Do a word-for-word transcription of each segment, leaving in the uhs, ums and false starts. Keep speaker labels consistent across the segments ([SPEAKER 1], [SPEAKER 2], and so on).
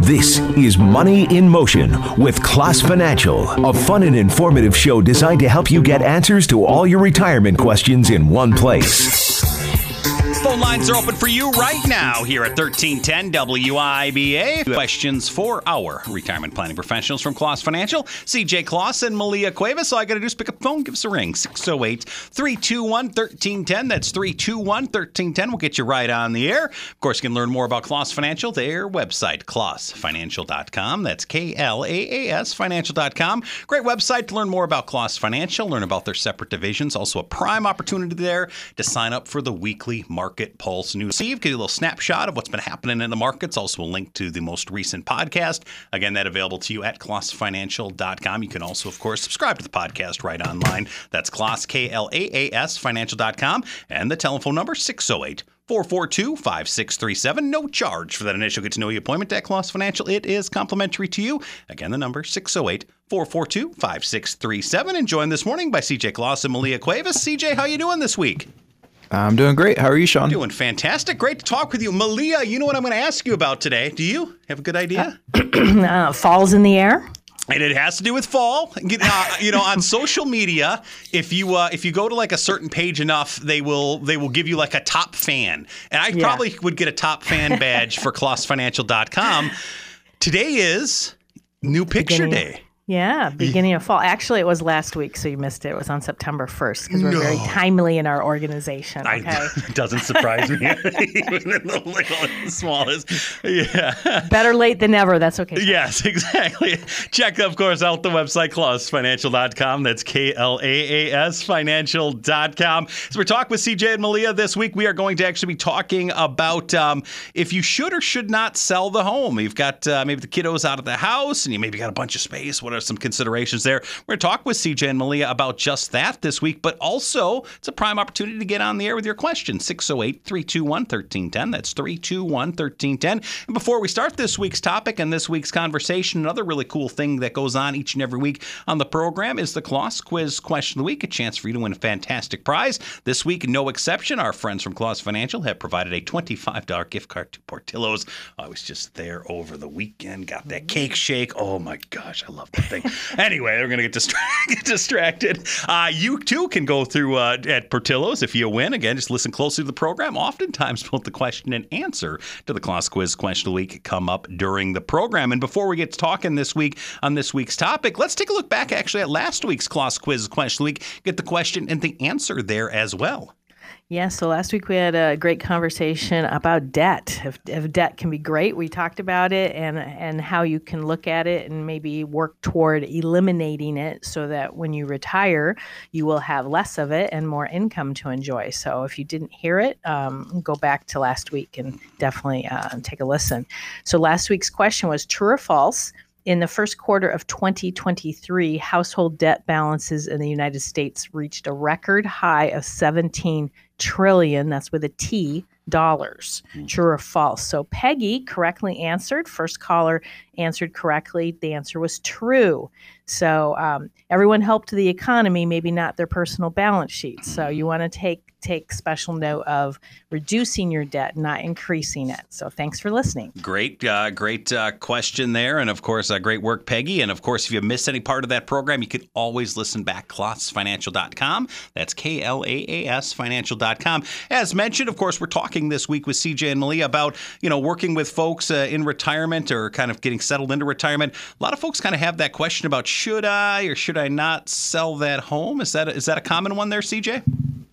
[SPEAKER 1] This is Money in Motion with Class Financial, a fun and informative show designed to help you get answers to all your retirement questions in one place.
[SPEAKER 2] Phone lines are open for you right now here at thirteen ten W I B A. Questions for our retirement planning professionals from Claus Financial, C J Claus and Malia Cuevas. All I got to do is pick up the phone, give us a ring, six oh eight, three two one, one three one zero. That's three two one, one three one zero. We'll get you right on the air. Of course, you can learn more about Claus Financial, their website, claus financial dot com. That's K L A A S financial dot com. Great website to learn more about Claus Financial, learn about their separate divisions. Also a prime opportunity there to sign up for the weekly market Pulse News. Steve, get a little snapshot of what's been happening in the markets. Also a link to the most recent podcast. Again, that available to you at claus financial dot com. You can also, of course, subscribe to the podcast right online. That's Claus, K L A A S financial dot com. And the telephone number, six oh eight, four four two, five six three seven. No charge for that initial get-to-know-you appointment at Claus Financial. It is complimentary to you. Again, the number, six oh eight, four four two, five six three seven. And joined this morning by C J Claus and Malia Cuevas. C J, how you doing this week?
[SPEAKER 3] I'm doing great. How are you, Sean?
[SPEAKER 2] Doing fantastic. Great to talk with you. Malia, you know what I'm going to ask you about today. Do you have a good idea?
[SPEAKER 4] uh, fall's in the air.
[SPEAKER 2] And it has to do with fall. Uh, you know, on social media, if you uh, if you go to like a certain page enough, they will they will give you like a top fan. And I yeah. probably would get a top fan badge for claus financial dot com. Today is New Picture
[SPEAKER 4] Beginning.
[SPEAKER 2] Day.
[SPEAKER 4] Yeah, beginning of fall. Actually, it was last week, so you missed it. It was on September first because we're
[SPEAKER 2] no.
[SPEAKER 4] very timely in our organization. Okay?
[SPEAKER 2] I, it doesn't surprise me. Even in the little and smallest. Yeah.
[SPEAKER 4] Better late than never. That's okay.
[SPEAKER 2] Yes, exactly. Check, of course, out the website, claus financial dot com. That's K L A A S financial dot com. So we're talking with C J and Malia this week. We are going to actually be talking about um, if you should or should not sell the home. You've got uh, maybe the kiddos out of the house and you maybe got a bunch of space, whatever. Some considerations there. We're going to talk with C J and Malia about just that this week, but also it's a prime opportunity to get on the air with your questions. six oh eight, three two one, one three one zero. That's three two one, one three one zero. And before we start this week's topic and this week's conversation, another really cool thing that goes on each and every week on the program is the Claus Quiz Question of the Week, a chance for you to win a fantastic prize. This week, no exception, our friends from Claus Financial have provided a twenty-five dollars gift card to Portillo's. I was just there over the weekend, got that cake shake. Oh my gosh, I love that thing. Anyway, they're going to get, distra- get distracted. Uh, you, too, can go through uh, at Portillo's if you win. Again, just listen closely to the program. Oftentimes, both the question and answer to the Claus Quiz Question of the Week come up during the program. And before we get to talking this week on this week's topic, let's take a look back, actually, at last week's Claus Quiz Question of the Week. Get the question and the answer there as well.
[SPEAKER 4] Yeah, so last week we had a great conversation about debt. If, if debt can be great, we talked about it and and how you can look at it and maybe work toward eliminating it so that when you retire, you will have less of it and more income to enjoy. So if you didn't hear it, um, go back to last week and definitely uh, take a listen. So last week's question was true or false? In the first quarter of twenty twenty-three, household debt balances in the United States reached a record high of seventeen trillion, that's with a T, dollars. Mm-hmm. True or false? So Peggy correctly answered. First caller answered correctly. The answer was true. So um, everyone helped the economy, maybe not their personal balance sheets. So you want to take take special note of reducing your debt, not increasing it. So thanks for listening.
[SPEAKER 2] Great, uh, great uh, question there. And of course, uh, great work, Peggy. And of course, if you missed any part of that program, you can always listen back, claus financial dot com. That's K L A A S financial dot com. As mentioned, of course, we're talking this week with C J and Malia about, you know, working with folks uh, in retirement or kind of getting settled into retirement. A lot of folks kind of have that question about should I or should I not sell that home? Is that, is that a common one there, C J?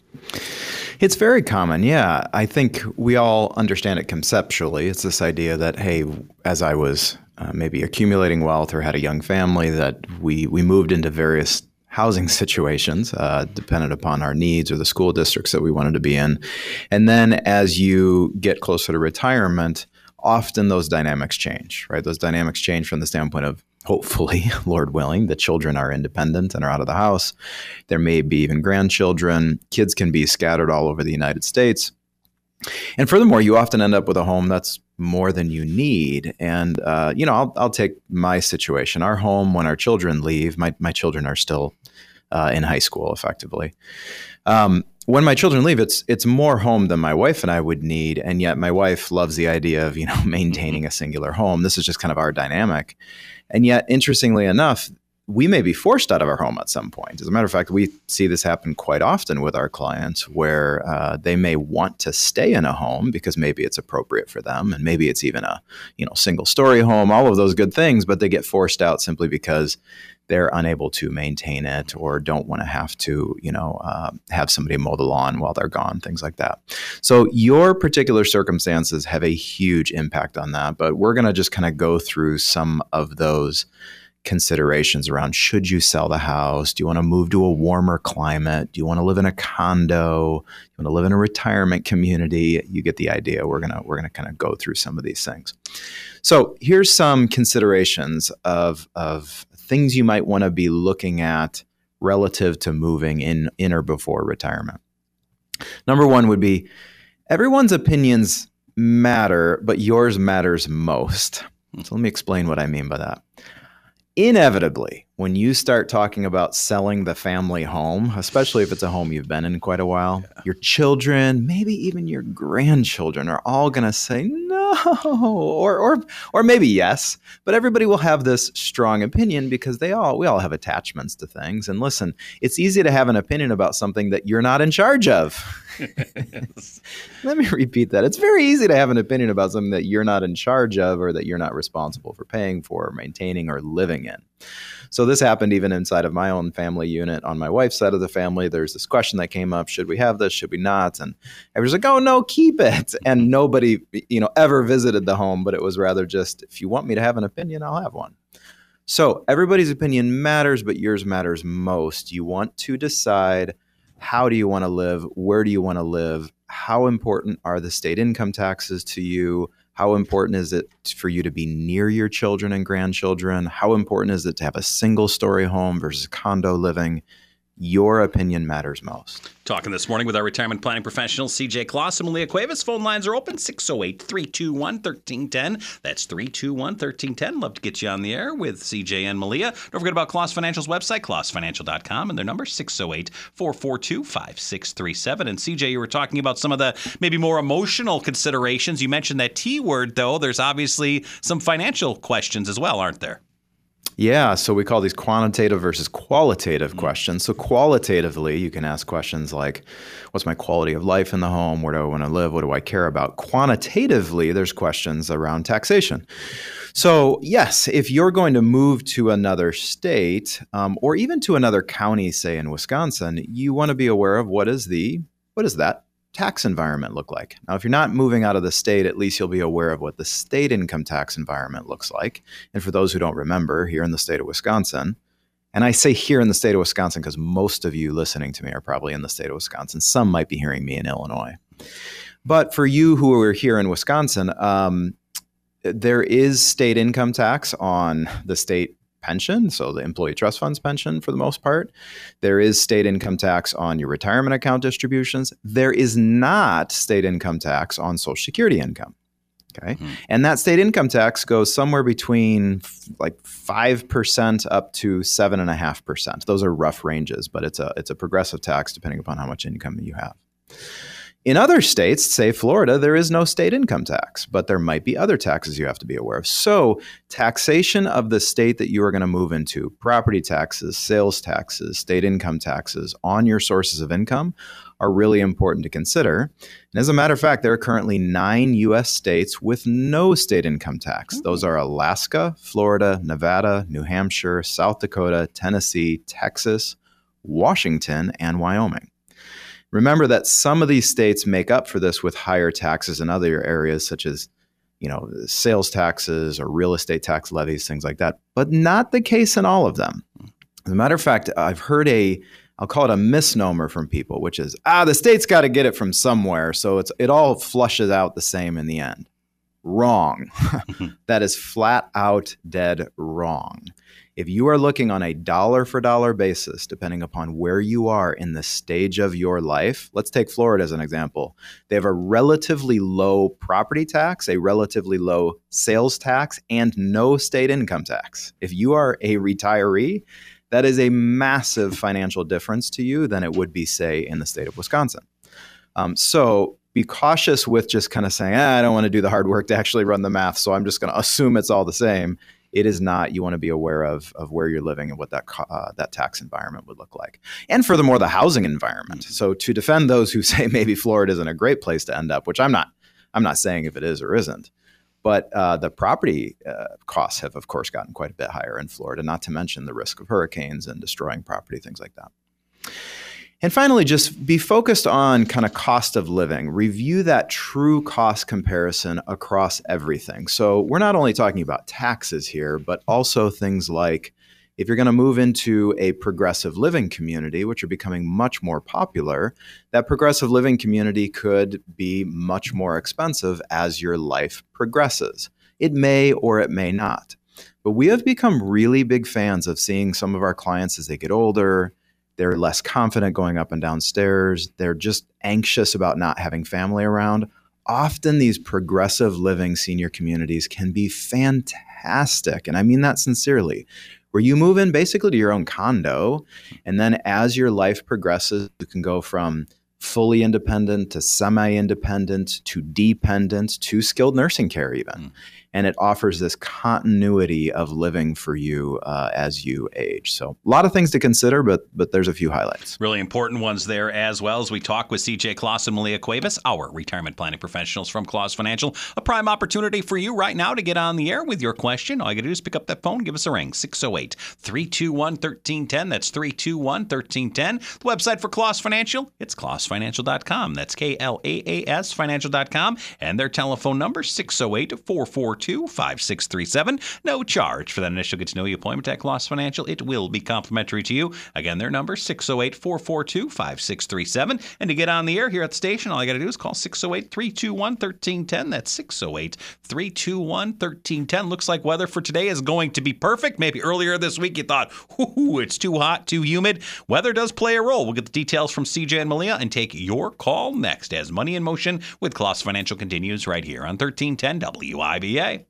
[SPEAKER 3] It's very common, yeah. I think we all understand it conceptually. It's this idea that, hey, as I was uh, maybe accumulating wealth or had a young family, that we we moved into various housing situations uh, dependent upon our needs or the school districts that we wanted to be in. And then as you get closer to retirement, often those dynamics change, right? Those dynamics change from the standpoint of, hopefully, Lord willing, the children are independent and are out of the house. There may be even grandchildren. Kids can be scattered all over the United States. And furthermore, you often end up with a home that's more than you need. And, uh, you know, I'll, I'll take my situation. Our home, when our children leave, my, my children are still uh, in high school, effectively. Um, when my children leave, it's it's more home than my wife and I would need. And yet my wife loves the idea of, you know, maintaining a singular home. This is just kind of our dynamic. And yet, interestingly enough, we may be forced out of our home at some point. As a matter of fact, we see this happen quite often with our clients where uh, they may want to stay in a home because maybe it's appropriate for them. And maybe it's even a, you know, single story home, all of those good things, but they get forced out simply because they're unable to maintain it or don't want to have to, you know, uh, have somebody mow the lawn while they're gone, things like that. So your particular circumstances have a huge impact on that. But we're going to just kind of go through some of those considerations around, should you sell the house? Do you want to move to a warmer climate? Do you want to live in a condo? Do you want to live in a retirement community? You get the idea. We're gonna we're gonna kind of go through some of these things. So here's some considerations of of things you might want to be looking at relative to moving in in or before retirement. Number one would be, everyone's opinions matter, but yours matters most. So let me explain what I mean by that. Inevitably, when you start talking about selling the family home, especially if it's a home you've been in quite a while, yeah. your children, maybe even your grandchildren are all going to say no, or or or maybe yes, but everybody will have this strong opinion because they all we all have attachments to things. And listen, it's easy to have an opinion about something that you're not in charge of. Let me repeat that. It's very easy to have an opinion about something that you're not in charge of or that you're not responsible for paying for, or maintaining, or living in. So this happened even inside of my own family unit. On my wife's side of the family, there's this question that came up: should we have this? Should we not? And everyone's like, oh, no, keep it. And nobody, you know, ever visited the home, but it was rather just, if you want me to have an opinion, I'll have one. So everybody's opinion matters, but yours matters most. You want to decide, how do you want to live? Where do you want to live? How important are the state income taxes to you? How important is it for you to be near your children and grandchildren? How important is it to have a single story home versus condo living? Your opinion matters most.
[SPEAKER 2] Talking this morning with our retirement planning professionals, C J Kloss and Malia Cuevas. Phone lines are open, six oh eight, three two one, one three one zero. That's three two one, one three one zero. Love to get you on the air with C J and Malia. Don't forget about Kloss Financial's website, kloss financial dot com, and their number, six oh eight, four four two, five six three seven. And C J, you were talking about some of the maybe more emotional considerations. You mentioned that T word, though. There's obviously some financial questions as well, aren't there?
[SPEAKER 3] Yeah, so we call these quantitative versus qualitative mm-hmm. questions. So qualitatively, you can ask questions like, what's my quality of life in the home? Where do I want to live? What do I care about? Quantitatively, there's questions around taxation. So yes, if you're going to move to another state um, or even to another county, say in Wisconsin, you want to be aware of what is the what is that tax environment look like. Now, if you're not moving out of the state, at least you'll be aware of what the state income tax environment looks like. And for those who don't remember, here in the state of Wisconsin, and I say here in the state of Wisconsin because most of you listening to me are probably in the state of Wisconsin. Some might be hearing me in Illinois. But for you who are here in Wisconsin, um, there is state income tax on the state pension, so the employee trust funds pension for the most part. There is state income tax on your retirement account distributions. There is not state income tax on Social Security income. Okay. Mm-hmm. And that state income tax goes somewhere between f- like five percent up to seven point five percent. Those are rough ranges, but it's a it's a progressive tax depending upon how much income you have. In other states, say Florida, there is no state income tax, but there might be other taxes you have to be aware of. So taxation of the state that you are going to move into, property taxes, sales taxes, state income taxes on your sources of income are really important to consider. And as a matter of fact, there are currently nine U S states with no state income tax. Those are Alaska, Florida, Nevada, New Hampshire, South Dakota, Tennessee, Texas, Washington, and Wyoming. Remember that some of these states make up for this with higher taxes in other areas, such as, you know, sales taxes or real estate tax levies, things like that, but not the case in all of them. As a matter of fact, I've heard a, I'll call it a misnomer from people, which is, ah, the state's got to get it from somewhere, so it's it all flushes out the same in the end. Wrong. That is flat out dead wrong. If you are looking on a dollar for dollar basis, depending upon where you are in the stage of your life, let's take Florida as an example. They have a relatively low property tax, a relatively low sales tax, and no state income tax. If you are a retiree, that is a massive financial difference to you than it would be, say, in the state of Wisconsin. Um, so be cautious with just kind of saying, ah, I don't want to do the hard work to actually run the math, so I'm just going to assume it's all the same. It is not. You want to be aware of, of where you're living and what that uh, that tax environment would look like. And furthermore, the housing environment. So to defend those who say maybe Florida isn't a great place to end up, which I'm not, I'm not saying if it is or isn't, but uh, the property uh, costs have, of course, gotten quite a bit higher in Florida, not to mention the risk of hurricanes and destroying property, things like that. And finally, just be focused on kind of cost of living. Review that true cost comparison across everything. So we're not only talking about taxes here, but also things like if you're going to move into a progressive living community, which are becoming much more popular, that progressive living community could be much more expensive as your life progresses. It may or it may not. But we have become really big fans of seeing some of our clients as they get older. They're less confident going up and down stairs. They're just anxious about not having family around. Often these progressive living senior communities can be fantastic. And I mean that sincerely, where you move in basically to your own condo. And then as your life progresses, you can go from fully independent to semi-independent to dependent to skilled nursing care even. Mm. And it offers this continuity of living for you uh, as you age. So a lot of things to consider, but but there's a few highlights.
[SPEAKER 2] Really important ones there as well as we talk with C J Kloss and Malia Cuevas, our retirement planning professionals from Kloss Financial. A prime opportunity for you right now to get on the air with your question. All you got to do is pick up that phone, give us a ring, six oh eight, three two one, one three one zero. That's three two one, one three one zero. The website for Kloss Financial, it's kloss financial dot com. That's K L A A S financial dot com. And their telephone number, six oh eight, four four two, five six three seven. No charge for that initial get-to-know-you appointment at Kloss Financial. It will be complimentary to you. Again, their number, six oh eight, four four two, five six three seven. And to get on the air here at the station, all you got to do is call six oh eight, three two one, one three one zero. That's six oh eight, three two one, one three one zero. Looks like weather for today is going to be perfect. Maybe earlier this week you thought, whoo, it's too hot, too humid. Weather does play a role. We'll get the details from C J and Malia and take your call next as Money in Motion with Kloss Financial continues right here on thirteen ten W I B A.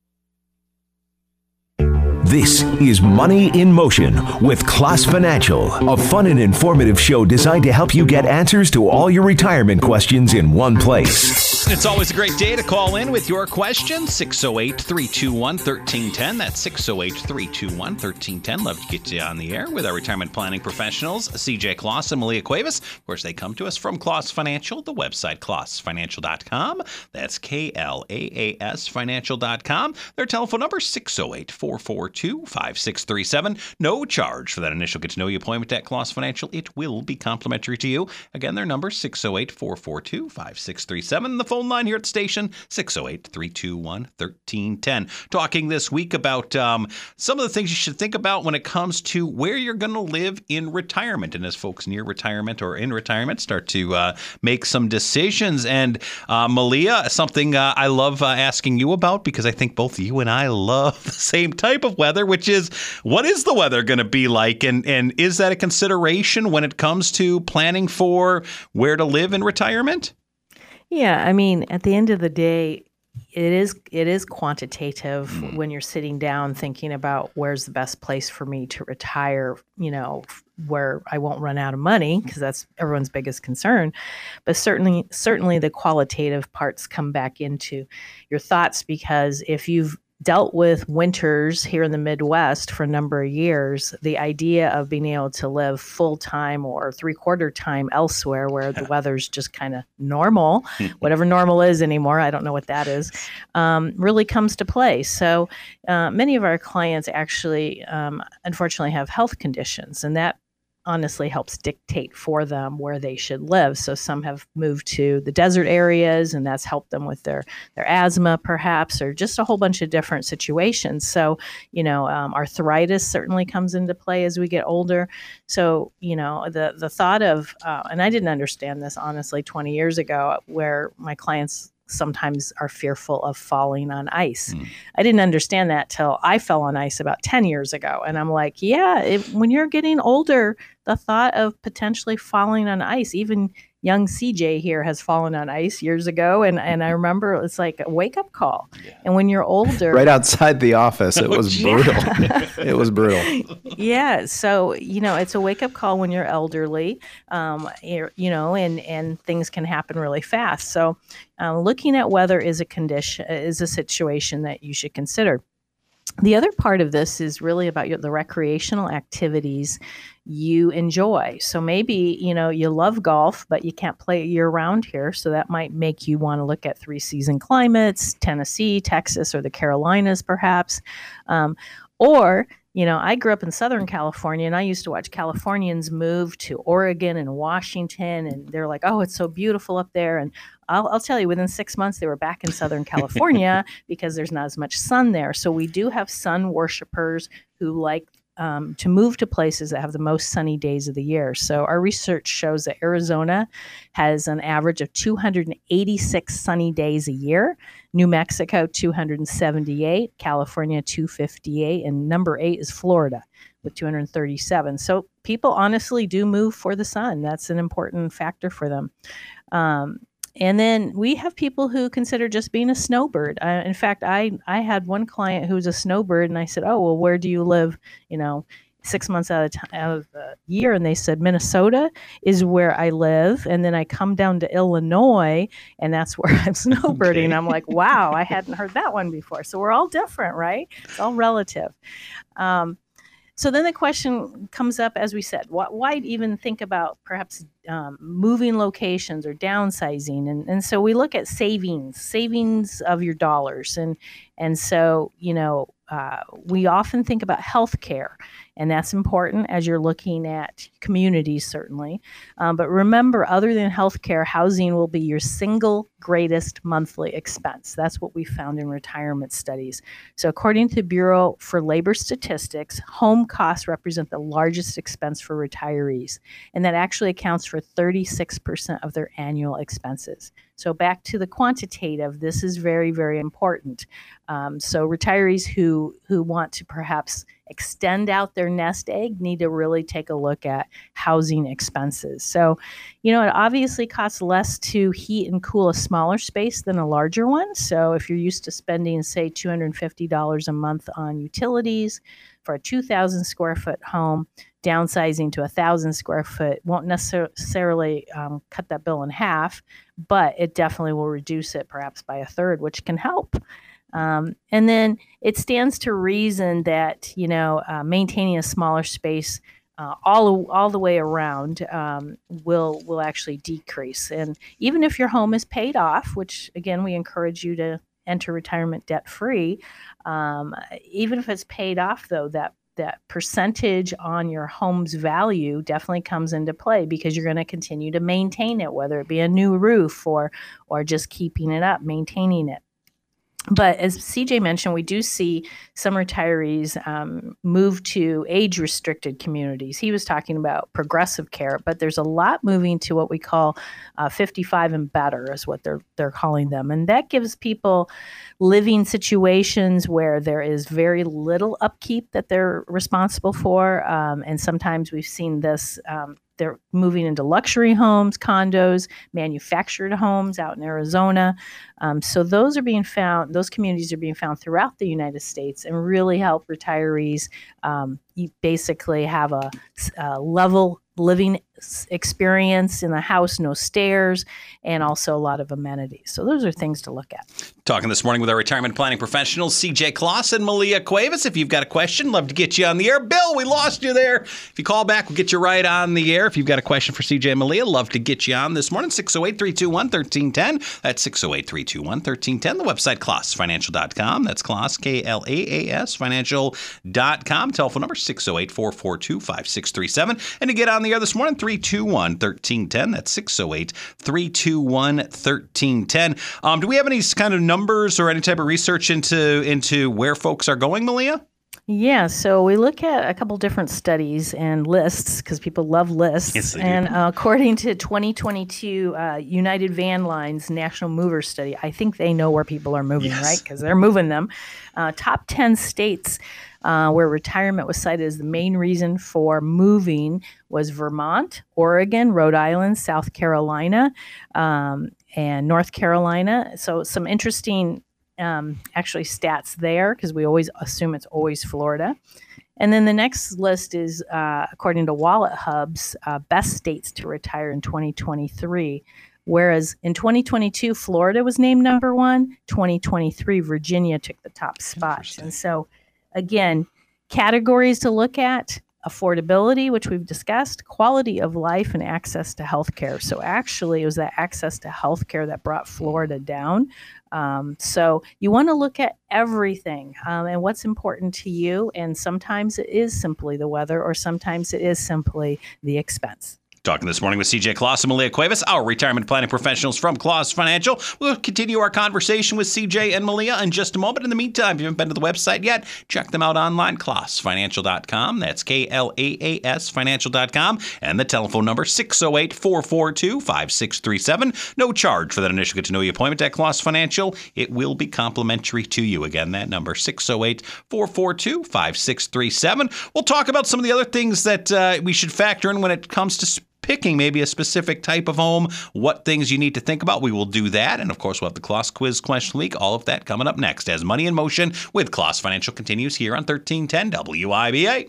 [SPEAKER 1] This is Money in Motion with Kloss Financial, a fun and informative show designed to help you get answers to all your retirement questions in one place.
[SPEAKER 2] It's always a great day to call in with your question, six oh eight, three two one, one three one zero. That's six oh eight, three two one, one three one zero. Love to get you on the air with our retirement planning professionals, C J Kloss and Malia Cuevas. Of course, they come to us from Kloss Financial, the website kloss financial dot com. That's K L A A S financial dot com. Their telephone number, six oh eight, four four two, five six three seven. No charge for that initial get-to-know-you appointment at Kloss Financial. It will be complimentary to you. Again, their number, six oh eight, four four two, five six three seven. The phone line here at the station, six oh eight, three two one, one three one zero. Talking this week about um, some of the things you should think about when it comes to where you're going to live in retirement. And as folks near retirement or in retirement start to uh, make some decisions. And uh, Malia, something uh, I love uh, asking you about because I think both you and I love the same type of weather, which is what is the weather going to be like? And, and is that a consideration when it comes to planning for where to live in retirement?
[SPEAKER 4] Yeah, I mean, at the end of the day, it is it is quantitative mm. when you're sitting down thinking about where's the best place for me to retire, you know, where I won't run out of money, because that's everyone's biggest concern. But certainly, certainly the qualitative parts come back into your thoughts, because if you've dealt with winters here in the Midwest for a number of years, the idea of being able to live full-time or three-quarter time elsewhere where the weather's just kind of normal, whatever normal is anymore, I don't know what that is, um, really comes to play. So uh, many of our clients actually, um, unfortunately, have health conditions, and that honestly helps dictate for them where they should live. So some have moved to the desert areas, and that's helped them with their, their asthma perhaps, or just a whole bunch of different situations. So, you know, um, arthritis certainly comes into play as we get older. So, you know, the, the thought of, uh, and I didn't understand this honestly twenty years ago, where my clients sometimes are fearful of falling on ice. Mm. I didn't understand that till I fell on ice about ten years ago. And I'm like, yeah, if, when you're getting older, the thought of potentially falling on ice, even young C J here has fallen on ice years ago. And, and I remember it's like a wake up call. Yeah. And when you're older.
[SPEAKER 3] Right outside the office, it was brutal. It was brutal.
[SPEAKER 4] Yeah. So, you know, it's a wake up call when you're elderly, um, you know, and, and things can happen really fast. So uh, looking at weather is a condition, is a situation that you should consider. The other part of this is really about your, the recreational activities you enjoy. So maybe, you know, you love golf, but you can't play it year round here. So that might make you want to look at three season climates, Tennessee, Texas, or the Carolinas, perhaps. Um, or, you know, I grew up in Southern California, and I used to watch Californians move to Oregon and Washington, and they're like, oh, it's so beautiful up there. And I'll, I'll tell you, within six months, they were back in Southern California because there's not as much sun there. So we do have sun worshipers who like um, to move to places that have the most sunny days of the year. So our research shows that Arizona has an average of two hundred eighty-six sunny days a year, New Mexico two hundred seventy-eight, California two hundred fifty-eight, and number eight is Florida with two hundred thirty-seven. So people honestly do move for the sun. That's an important factor for them. Um, And then we have people who consider just being a snowbird. Uh, in fact, I, I had one client who was a snowbird, and I said, oh, well, where do you live, you know, six months out of, t- out of the year? And they said, Minnesota is where I live. And then I come down to Illinois, and that's where I'm snowbirding. Okay. I'm like, wow, I hadn't heard that one before. So we're all different, right? It's all relative. Um, So then the question comes up, as we said, why, why even think about perhaps um, moving locations or downsizing? And, and so we look at savings, savings of your dollars. And, and so, you know, uh, we often think about healthcare, and that's important as you're looking at communities, certainly. Um, but remember, other than healthcare, housing will be your single greatest monthly expense. That's what we found in retirement studies. So according to the Bureau for Labor Statistics, home costs represent the largest expense for retirees, and that actually accounts for thirty-six percent of their annual expenses. So back to the quantitative, this is very, very important. Um, so retirees who who want to perhaps extend out their nest egg need to really take a look at housing expenses. So, you know, it obviously costs less to heat and cool a smaller space than a larger one. So if you're used to spending, say, two hundred fifty dollars a month on utilities for a two thousand square foot home, downsizing to a one thousand square foot won't necessarily um, cut that bill in half, but it definitely will reduce it perhaps by a third, which can help. Um, and then it stands to reason that, you know, uh, maintaining a smaller space uh, all all the way around um, will will actually decrease. And even if your home is paid off, which again we encourage you to enter retirement debt free, um, even if it's paid off, though, that that percentage on your home's value definitely comes into play because you're going to continue to maintain it, whether it be a new roof or or just keeping it up, maintaining it. But as C J mentioned, we do see some retirees um, move to age-restricted communities. He was talking about progressive care, but there's a lot moving to what we call uh, fifty-five and better is what they're they're calling them. And that gives people living situations where there is very little upkeep that they're responsible for. Um, and sometimes we've seen this um, they're moving into luxury homes, condos, manufactured homes out in Arizona. Um, so those are being found, those communities are being found throughout the United States and really help retirees um, you basically have a, a level living experience in the house, no stairs, and also a lot of amenities. So those are things to look at.
[SPEAKER 2] Talking this morning with our retirement planning professionals, C J Kloss and Malia Cuevas. If you've got a question, love to get you on the air. Bill, we lost you there. If you call back, we'll get you right on the air. If you've got a question for C J and Malia, love to get you on this morning. six oh eight, three two one, one three one zero. That's six oh eight, three two one, one three one zero. The website, kloss financial dot com. That's Kloss, K L A A S, financial dot com. Telephone number, six oh eight, four four two, five six three seven. And to get on the air this morning, three two one, one three one zero. That's six oh eight, three two one, one three one zero. Um, do we have any kind of numbers or any type of research into into where folks are going, Malia?
[SPEAKER 4] Yeah, so we look at a couple different studies and lists because people love lists.
[SPEAKER 2] Yes, they do.
[SPEAKER 4] And uh, according to twenty twenty-two uh, United Van Lines National Mover Study, I think they know where people are moving,
[SPEAKER 2] Yes.
[SPEAKER 4] right? Because they're moving them. Uh, top ten states uh, where retirement was cited as the main reason for moving was Vermont, Oregon, Rhode Island, South Carolina, um, and North Carolina. So some interesting Um, actually stats there because we always assume it's always Florida. And then the next list is, uh, according to Wallet Hub's, uh, best states to retire in twenty twenty-three. Whereas in twenty twenty-two, Florida was named number one. twenty twenty-three, Virginia took the top spot. And so, again, categories to look at: affordability, which we've discussed, quality of life, and access to healthcare. So actually, it was that access to healthcare that brought Florida down. Um, so you want to look at everything um, and what's important to you. And sometimes it is simply the weather, or sometimes it is simply the expense.
[SPEAKER 2] Talking this morning with C J Kloss and Malia Cuevas, our retirement planning professionals from Kloss Financial. We'll continue our conversation with C J and Malia in just a moment. In the meantime, if you haven't been to the website yet, check them out online, kloss financial dot com. That's K L A A S financial dot com. And the telephone number, six oh eight, four four two, five six three seven. No charge for that initial get-to-know-you appointment at Kloss Financial. It will be complimentary to you. Again, that number, six oh eight, four four two, five six three seven. We'll talk about some of the other things that uh, we should factor in when it comes to picking maybe a specific type of home, what things you need to think about. We will do that. And of course, we'll have the Kloss Quiz Question of the Week. All of that coming up next as Money in Motion with Kloss Financial continues here on thirteen ten W I B A.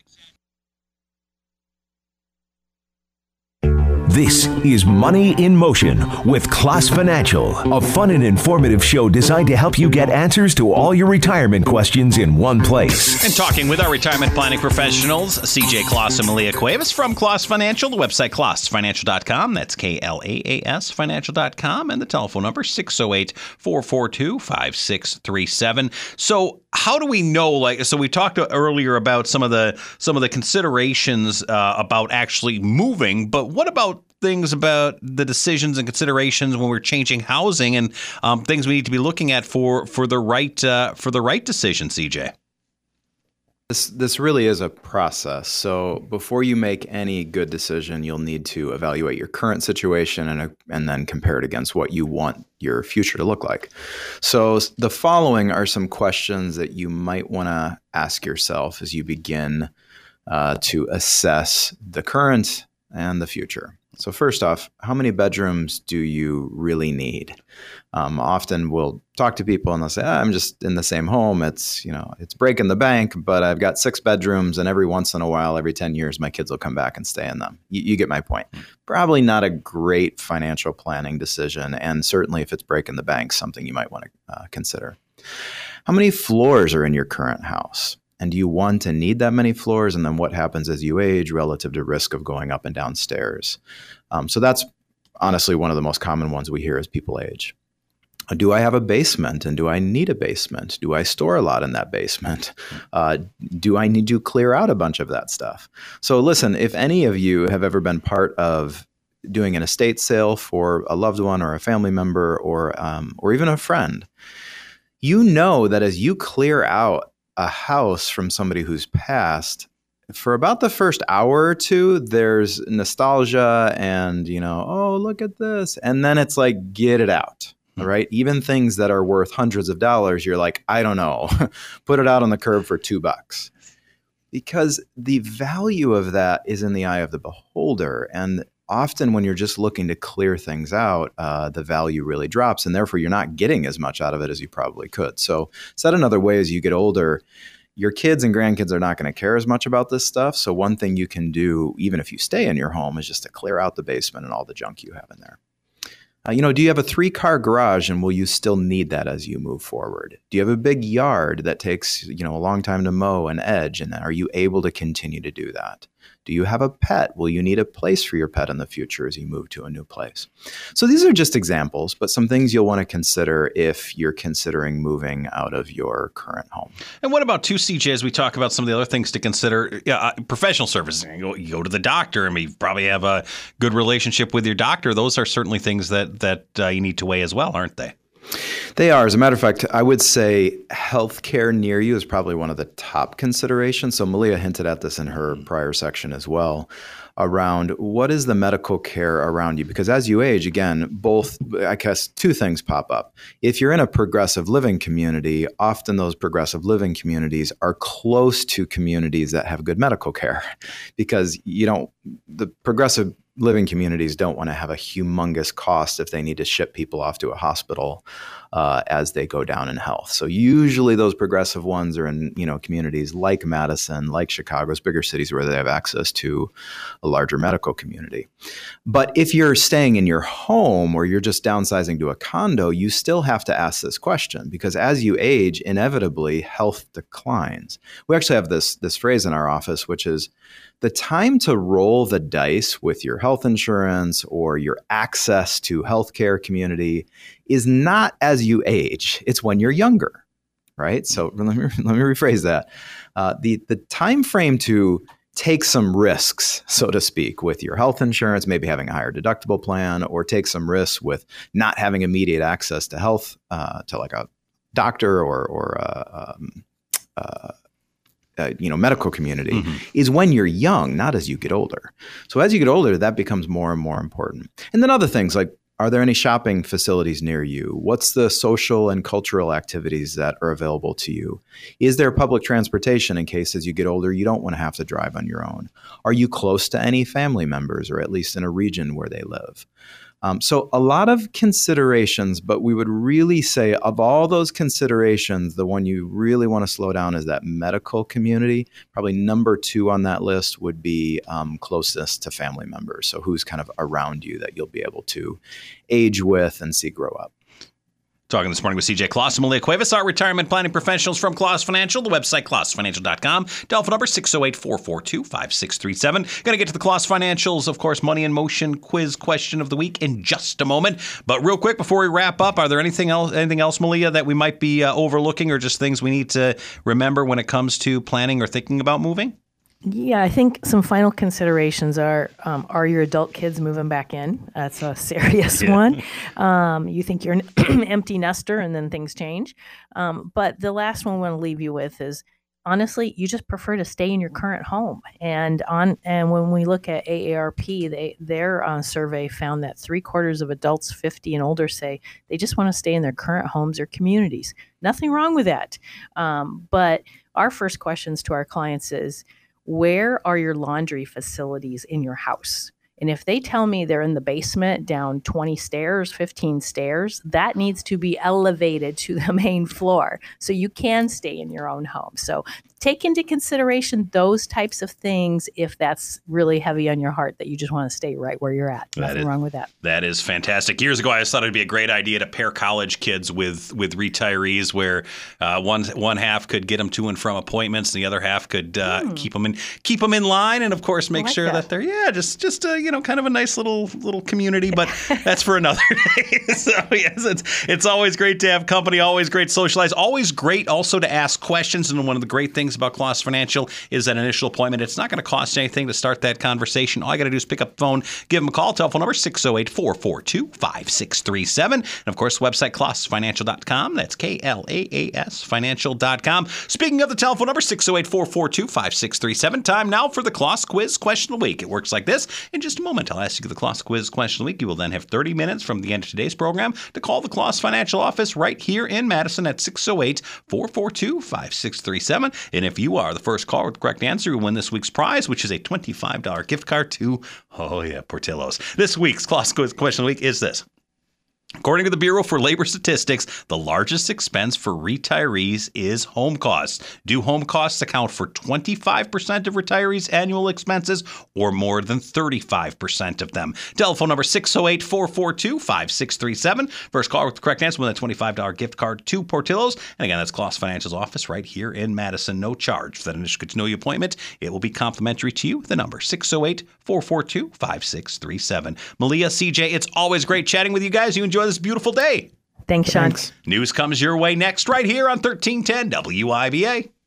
[SPEAKER 1] This is Money in Motion with Kloss Financial, a fun and informative show designed to help you get answers to all your retirement questions in one place.
[SPEAKER 2] And talking with our retirement planning professionals, C J Kloss and Malia Cuevas from Kloss Financial, the website kloss financial dot com. That's K L A A S financial dot com. And the telephone number, six oh eight, four four two, five six three seven. So how do we know, like, so we talked earlier about some of the some of the considerations uh, about actually moving, but what about things about the decisions and considerations when we're changing housing and um, things we need to be looking at for for the right uh, for the right decision, C J?
[SPEAKER 3] This this really is a process. So before you make any good decision, you'll need to evaluate your current situation and and then compare it against what you want your future to look like. So the following are some questions that you might want to ask yourself as you begin uh, to assess the current and the future. So first off, how many bedrooms do you really need? Um, often we'll talk to people and they'll say, ah, I'm just in the same home. It's, you know, it's breaking the bank, but I've got six bedrooms and every once in a while, every ten years, my kids will come back and stay in them. You, you get my point. Probably not a great financial planning decision. And certainly if it's breaking the bank, something you might want to uh, consider. How many floors are in your current house? And do you want to need that many floors? And then what happens as you age relative to risk of going up and down stairs? Um, so that's honestly one of the most common ones we hear as people age. Do I have a basement? And do I need a basement? Do I store a lot in that basement? Uh, do I need to clear out a bunch of that stuff? So listen, if any of you have ever been part of doing an estate sale for a loved one or a family member or um, or even a friend, you know that as you clear out a house from somebody who's passed, for about the first hour or two, there's nostalgia and, you know, oh, look at this. And then it's like, get it out, right? Even things that are worth hundreds of dollars, you're like, I don't know, put it out on the curb for two bucks. Because the value of that is in the eye of the beholder. And often when you're just looking to clear things out, uh, the value really drops. And therefore, you're not getting as much out of it as you probably could. So said another way, as you get older, your kids and grandkids are not going to care as much about this stuff. So one thing you can do, even if you stay in your home, is just to clear out the basement and all the junk you have in there. Uh, you know, do you have a three-car garage, and will you still need that as you move forward? Do you have a big yard that takes, you know, a long time to mow and edge, and are you able to continue to do that? Do you have a pet? Will you need a place for your pet in the future as you move to a new place? So these are just examples, but some things you'll want to consider if you're considering moving out of your current home.
[SPEAKER 2] And what about two C J as we talk about some of the other things to consider? Yeah, uh, professional services. You go, you go to the doctor, and you probably have a good relationship with your doctor. Those are certainly things that that uh, you need to weigh as well, aren't they?
[SPEAKER 3] They are. As a matter of fact, I would say healthcare near you is probably one of the top considerations. So Malia hinted at this in her prior section as well, around what is the medical care around you? Because as you age, again, both, I guess, two things pop up. If you're in a progressive living community, often those progressive living communities are close to communities that have good medical care, because you don't, the progressive living communities don't want to have a humongous cost if they need to ship people off to a hospital uh, as they go down in health. So usually those progressive ones are in, you know, communities like Madison, like Chicago's bigger cities where they have access to a larger medical community. But if you're staying in your home or you're just downsizing to a condo, you still have to ask this question, because as you age, inevitably health declines. We actually have this, this phrase in our office, which is, the time to roll the dice with your health insurance or your access to healthcare community is not as you age. It's when you're younger, right? So let me, let me rephrase that. Uh, the, the time frame to take some risks, so to speak, with your health insurance, maybe having a higher deductible plan, or take some risks with not having immediate access to health, uh, to like a doctor or, or a, um, uh, Uh, you know, medical community, mm-hmm. is when you're young, not as you get older. So as you get older, that becomes more and more important. And then other things like, are there any shopping facilities near you? What's the social and cultural activities that are available to you? Is there public transportation in case as you get older, you don't want to have to drive on your own? Are you close to any family members, or at least in a region where they live? Um, so a lot of considerations, but we would really say of all those considerations, the one you really want to slow down is that medical community. Probably number two on that list would be um, closeness to family members. So who's kind of around you that you'll be able to age with and see grow up.
[SPEAKER 2] Talking this morning with C J Kloss and Malia Cuevas, our retirement planning professionals from Kloss Financial. The website, kloss financial dot com. Telephone number six oh eight, four four two, five six three seven. Going to get to the Kloss Financials, of course, Money in Motion quiz question of the week in just a moment. But real quick, before we wrap up, are there anything else, anything else, Malia, that we might be uh, overlooking, or just things we need to remember when it comes to planning or thinking about moving?
[SPEAKER 4] Yeah, I think some final considerations are, um, are your adult kids moving back in? That's a serious yeah. one. Um, you think you're an empty nester and then things change. Um, but the last one I want to leave you with is, honestly, you just prefer to stay in your current home. And on and when we look at A A R P, they, their uh, survey found that three quarters of adults fifty and older say they just want to stay in their current homes or communities. Nothing wrong with that. Um, but our first questions to our clients is, where are your laundry facilities in your house? And if they tell me they're in the basement down twenty stairs, fifteen stairs, that needs to be elevated to the main floor so you can stay in your own home. So take into consideration those types of things if that's really heavy on your heart, that you just want to stay right where you're at. Nothing
[SPEAKER 2] is,
[SPEAKER 4] wrong with that.
[SPEAKER 2] That is fantastic. Years ago, I just thought it'd be a great idea to pair college kids with with retirees, where uh, one one half could get them to and from appointments, and the other half could uh, mm. keep them in keep them in line, and of course make like sure that. that they're yeah just just uh, you know kind of a nice little little community. But that's for another day. So yes, it's it's always great to have company, always great to socialize, always great also to ask questions. And one of the great things about Kloss Financial is that initial appointment. It's not going to cost you anything to start that conversation. All you got to do is pick up the phone, give them a call. Telephone number six oh eight, four four two, five six three seven. And of course, website kloss financial dot com. That's K L A A S financial dot com. Speaking of the telephone number, six oh eight, four four two, five six three seven. Time now for the Kloss Quiz Question of the Week. It works like this. In just a moment, I'll ask you the Kloss Quiz Question of the Week. You will then have thirty minutes from the end of today's program to call the Kloss Financial office right here in Madison at six oh eight, four four two, five six three seven. And if you are the first caller with the correct answer, you win this week's prize, which is a twenty-five dollars gift card to, oh yeah, Portillo's. This week's Kloss Quiz Question of the Week is this. According to the Bureau for Labor Statistics, the largest expense for retirees is home costs. Do home costs account for twenty-five percent of retirees' annual expenses, or more than thirty-five percent of them? Telephone number six oh eight, four four two, five six three seven. First caller with the correct answer with a twenty-five dollars gift card to Portillo's. And again, that's Kloss Financial's office right here in Madison. No charge. For that initial get to know you appointment, it will be complimentary to you. The number six oh eight, four four two, five six three seven. Malia, C J, it's always great chatting with you guys. You enjoy this beautiful day.
[SPEAKER 4] Thanks, Sean.
[SPEAKER 2] Thanks. News comes your way next right here on thirteen ten W I B A.